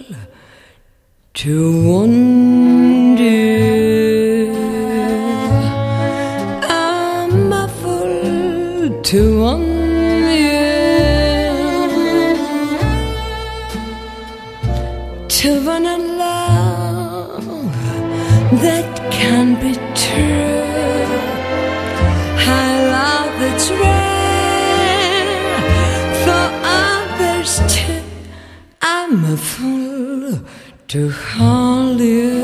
to wonder. I'm a fool to wonder, to want a love that can be true. I love that's rare for others too. I'm a fool to hold you,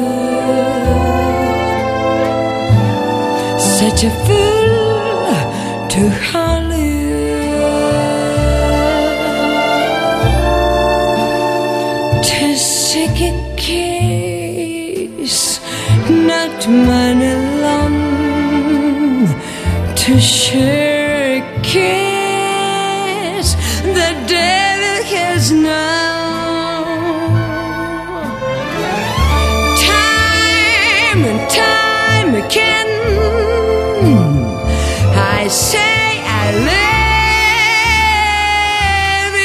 such a fool to hold you, to seek a kiss, not mine alone, to share a kiss the devil has known. And time again I say I love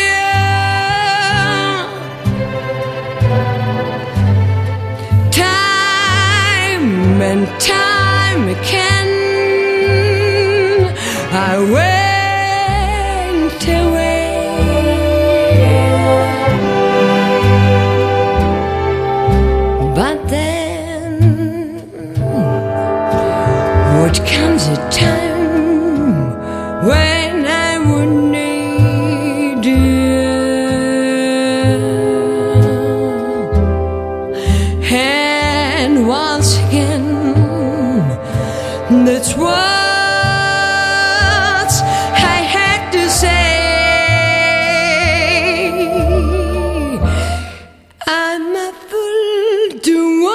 you. Time and time again I went away. But then what comes a time when I would need you, and once again that's what I had to say. I'm a fool to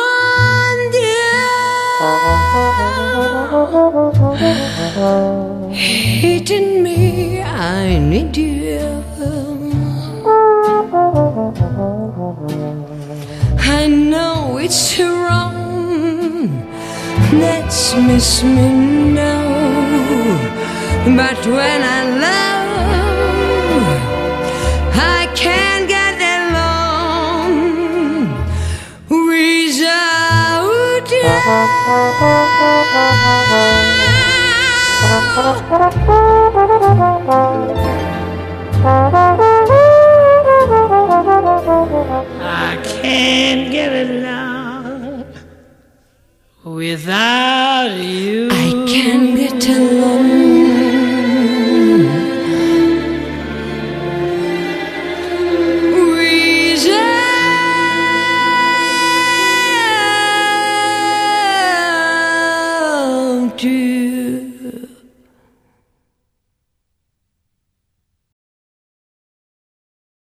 wonder, hitting me, I need you. I know it's wrong, that's miss me now, but when I love, I can't get along without you. I can't get along without you. I can't get along without you.